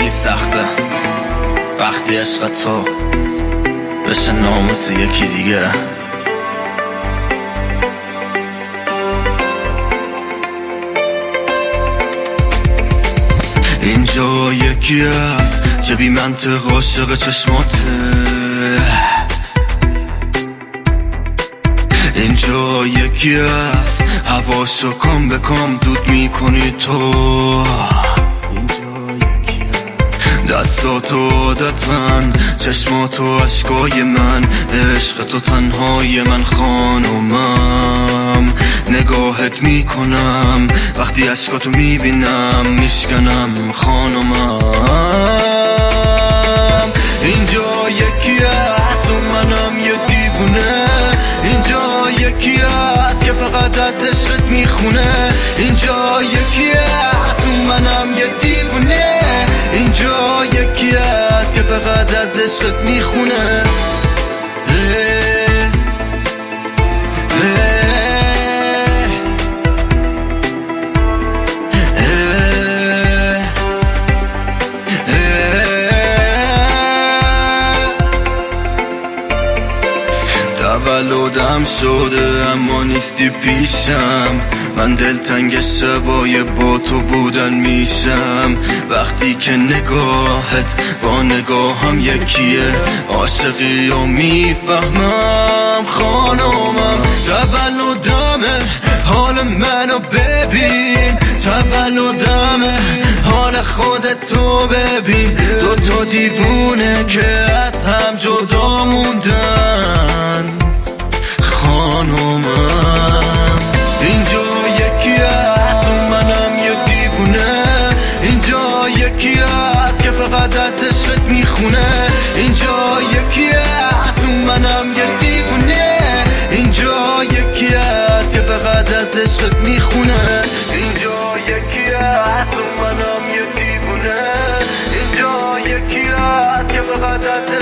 خیلی سخته وقتی عشق تو بشه ناموس یکی دیگه. اینجا یکی هست که بی منطق عاشق چشماته، اینجا یکی هست هواشو کام به کام دود میکنی تو، دستاتو عادت من، چشماتو عشقای من، عشق تو تنهای من خانومم. نگاهت میکنم وقتی عشقاتو میبینم میشکنم خانومم. اینجا یکی هست و منم یه دیوونه، اینجا یکی هست که فقط از عشقت میخونه، اینجا یکی هست و منم یه دیوونه، اینجا یکی هست که فقط از عشقت میخونه. تولدم شده اما نیستی پیشم، من دلتنگ شبای با تو بودن میشم. وقتی که نگاهت با نگاهم یکیه، عاشقی و میفهمم خانومم. تولدمه حال منو ببین، تولدمه حال خودتو ببین، دوتا دیوونه که از هم جدا موندن خانومم. اینجا یکی هست و منم یه دیوونه، اینجا یکی هست که فقط از عشقت میخونه، اینجا یکی هست و منم یه دیوونه، اینجا یکی هست که فقط از عشقت میخونه، اینجا یکی هست و منم یه دیوونه، اینجا یکی هست که فقط از